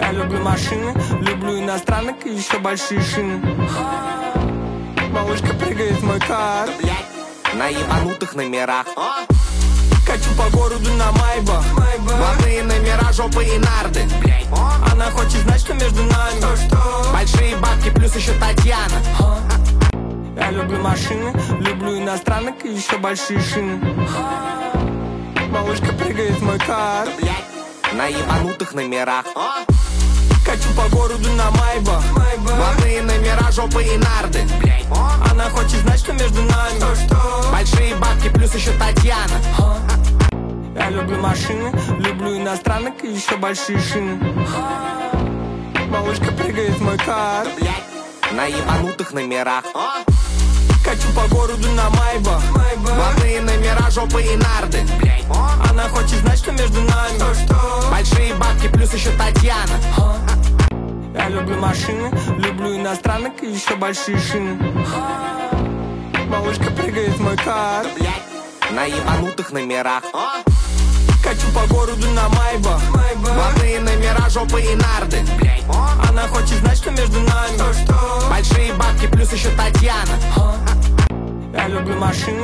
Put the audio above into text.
Я люблю машины, люблю иностранок и еще большие шины. Малышка прыгает в мой кар, на ебанутых номерах. качу по городу на Майбах. Блатные номера, жопы и нарды. Она хочет знать, что между нами. Большие бабки, плюс еще Татьяна. Я люблю машины, люблю иностранок и еще большие шины. Малышка прыгает в мой кар, на ебанутых номерах. качу по городу на Майбах. Блатные номера, жопы и нарды. Она хочет знать, что между нами. Большие бабки, плюс еще Татьяна. Я люблю машины, люблю иностранок и еще большие шины. Малышка прыгает в мой кар, на ебанутых номерах. качу по городу на Майбах. Блатные номера, жопы и нарды. Она хочет знать, что между нами. Большие бабки, плюс еще Татьяна. Я люблю машины, люблю иностранок и еще большие шины. Малышка прыгает в мой кар, на ебанутых номерах. качу по городу на Майбах. Блатные номера, жопы и нарды. Она хочет знать, что между нами. Большие бабки, плюс еще Татьяна. Я люблю машины,